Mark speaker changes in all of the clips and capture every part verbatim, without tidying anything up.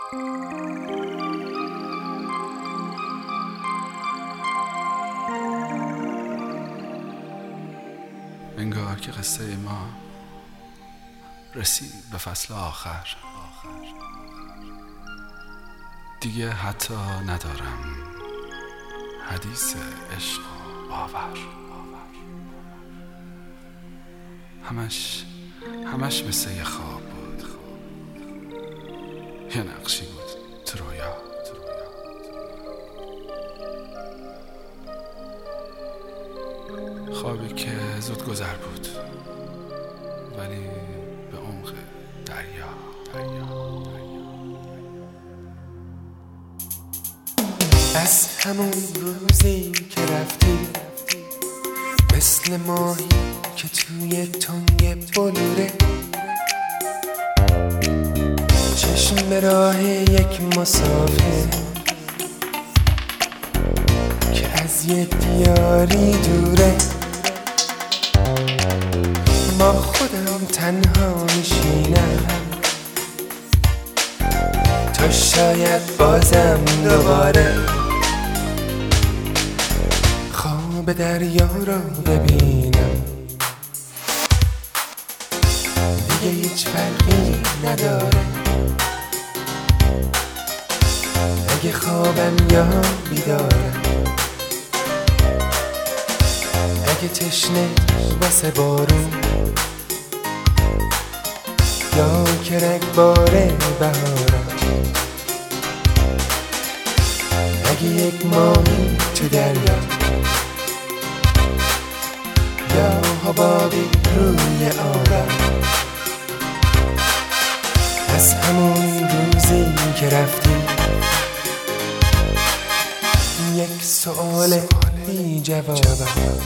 Speaker 1: انگار که قصه ما رسید به فصل آخر. دیگه حتی ندارم حدیث عشق و باور. همش همش مثل یه خواب بود، یه نقشی بود تو رویا. خوابی که زود گذر بود، ولی به عمق دریا دریا
Speaker 2: از همون روزی که رفتی مثل ماهی که توی تنگ بلوره، چشم به راه یک مسافر که از یه دیاری دوره. با خودم تنها میشینم تا شاید بازم دوباره خواب دریا رو ببینم. دیگه هیچ فرقی نداره اگه خوابم یا بیدارم، اگه تشنه واسه بارون یا که رگبار بهارم، اگه یک ماهی تو دریا یا حبابی روی آبم. از همون روزی که رفتی یک سؤال بی جوابم.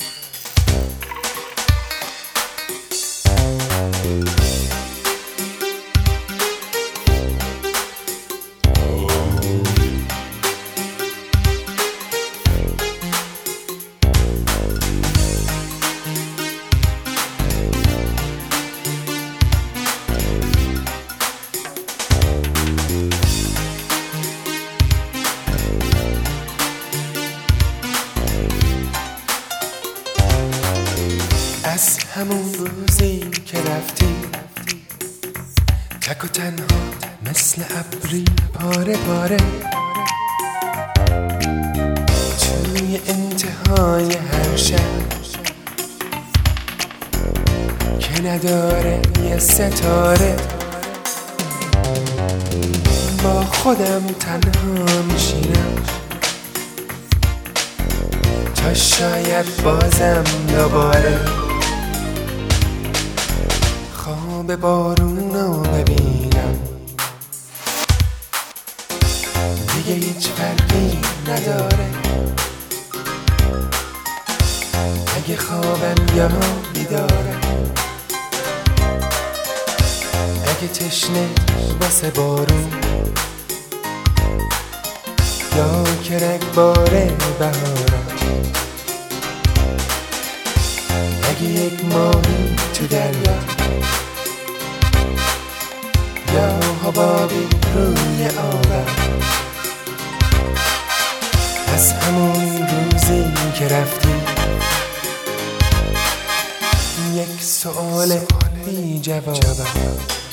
Speaker 2: از همون روزی که رفتی تک و تنها مثل ابری پاره پاره توی انتهای هر شب که نداره یه ستاره. با خودم تنها میشینم تا شاید بازم دوباره خواب بارونو ببینم. دیگه هیچ فرقی نداره اگه خوابم یا بیدارم، اگه تشنه واسه بارون یا که رگبار بهارم، اگه یک ماهی تو دریا یا حبابی روی آبم. از همون روزی که رفتی یک سؤال بی جوابم.